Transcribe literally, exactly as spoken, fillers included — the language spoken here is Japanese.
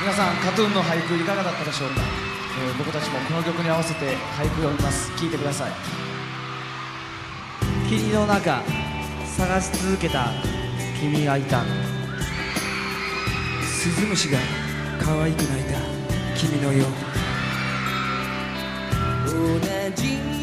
皆さん、カトゥーンの俳句いかがだったでしょうか。えー、僕たちもこの曲に合わせて俳句を読みます。聴いてください。 霧の中探し続けた君がいた。 スズムシが可愛く泣いた君のよう。 同じ